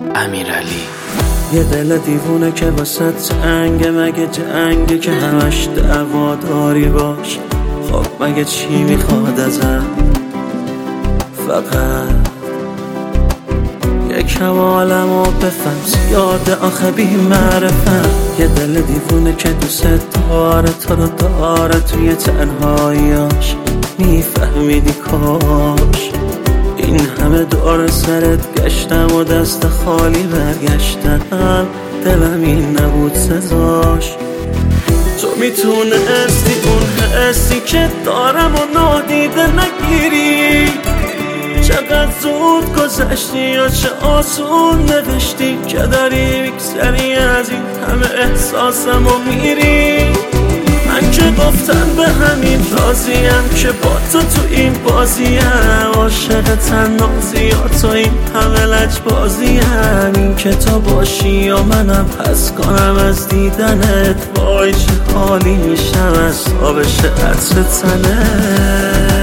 امیرعلی. یه دل دیوونه که واسه جنگ، مگه جنگی که همش دعوا داری باش؟ خب مگه چی میخواد ازم؟ فقط یکم عالمو بفهم، زیاده آخه بی معرفم. یه دل دیوونه که دوست داره، تو رو داره توی تنهاییاش. میفهمیدی کاش این همه دور سرت گشتم و دست خالی برگشتم، دلم این نبود سزاش. تو میتونستی اون حسی که دارم و نادیده نگیری. چقدر زود گذشتی یا چه آسون نوشتی که داری میگذری از این همه احساسم و میری. من که گفتم به همین راضیم که با تو این بازیم، عاشق تنازی یا تو این همه لجبازیم. این که تو باشی یا منم پس کنم از دیدنت، وای چه حالی میشم از تابش عطر تنت.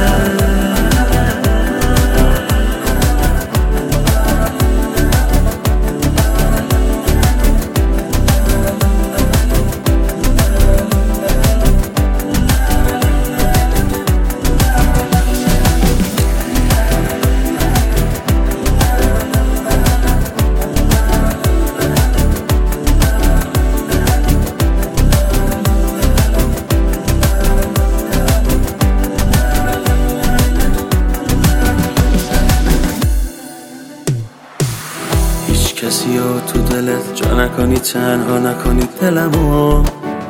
کسی رو تو دلت جا نکنی، تنها نکنی دلمو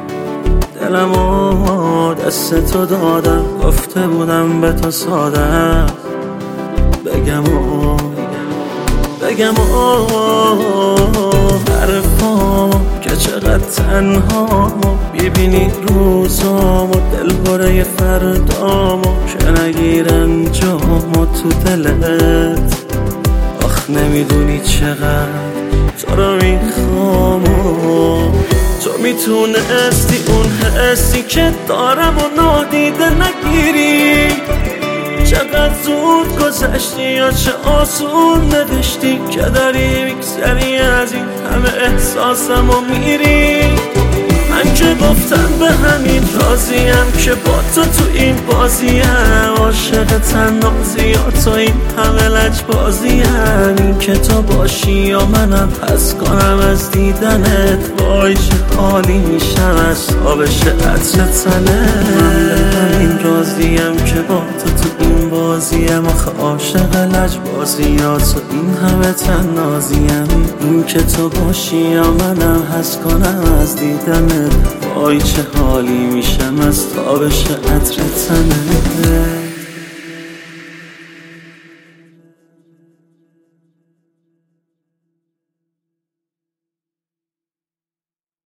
دست تو دادم. گفته بودم به تو ساده بگم حرفامو که چقدر تنها ببینی روزامو، دل باره فردامو که نگیرن جامو تو دلت. آخ نمیدونی چقدر تو رو میخوام. تو میتونستی اون حسی که دارم و نادیده نگیری. چقدر زود گذشتی یا چه آسون نوشتی که داری میگذری از این همه احساسم و میری. من که گفتم به همین راضیم که با تو این بازیم، عاشق تنازی یا تو این همه لجبازیم. این که تو باشی یا منم پس کنم از دیدنت، وای چه حالی میشم از تابش عطر تنت. من به همین راضیم که با تو این بازیم، آخه عاشق لجبازی یا تو این همه تنازیم. این که تو باشی یا منم حس کنم از دیدنت، وای چه حالی میشم از تابش عطر تنت.